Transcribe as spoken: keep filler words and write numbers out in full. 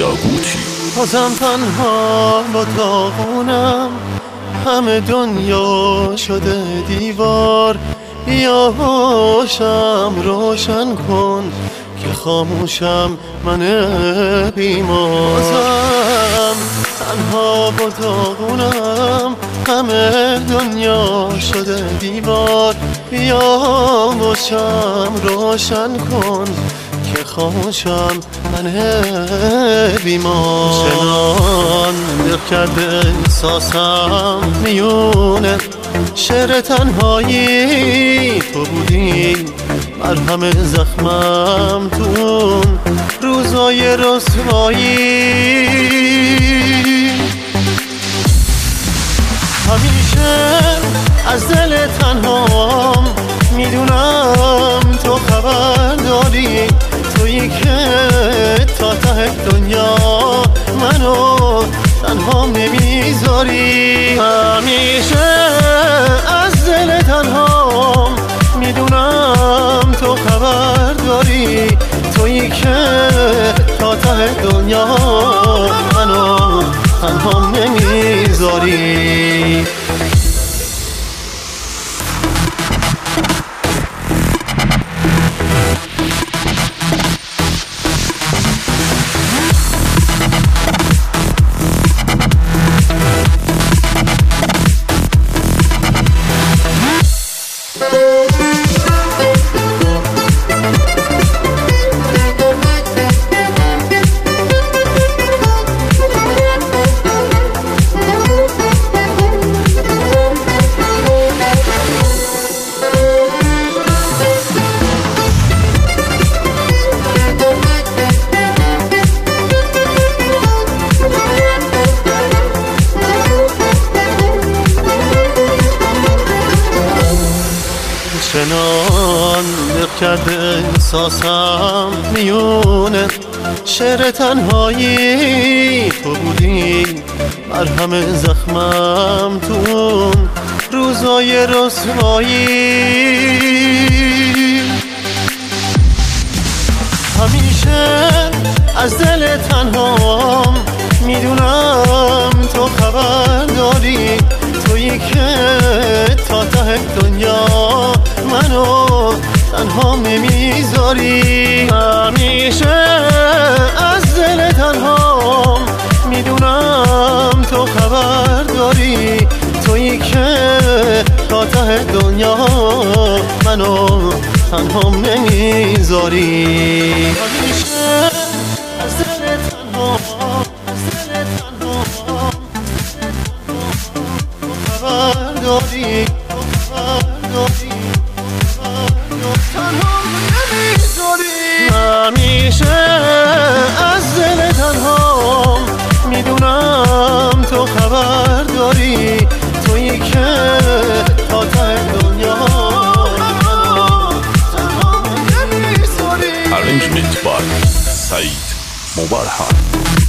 یاقوتی. بازم تنها با داغونم، همه دنیا شده دیوار. بیا باشم روشن کن که خاموشم من بیمار. بازم تنها با داغونم، همه دنیا شده دیوار. بیا باشم روشن کن که خاموشم من بیمار. چنان در کرده احساسم میونه شعر تنهایی تو بودی، مرهم زخمم تو روزای رسوایی. همیشه از دل تنهام میدونم تو خبر داری، تویی که تا ته دنیا منو تنها نمیذاری. همیشه از دل تنهام میدونم تو خبر داری، تویی که تا ته دنیا منو تنها نمیذاری. چنان دق کرده احساسم میونه شعر تنهایی تو بودی، مرهم زخمم تو روزای رسوایی. همیشه از دل تنهام میدونم تو خبر داری، تویی که تا ته دنیا منو تنها نمیذاری. همیشه از دل تنهام میدونم تو خبر داری، تویی که تا ته دنیا منو تنها نمیذاری. همیشه از دل تنهام خبر داری، همیشه از دل تنهام میدونم تو خبر داری، تویی که تا ته دنیا Arrangement by Said Mubarhan.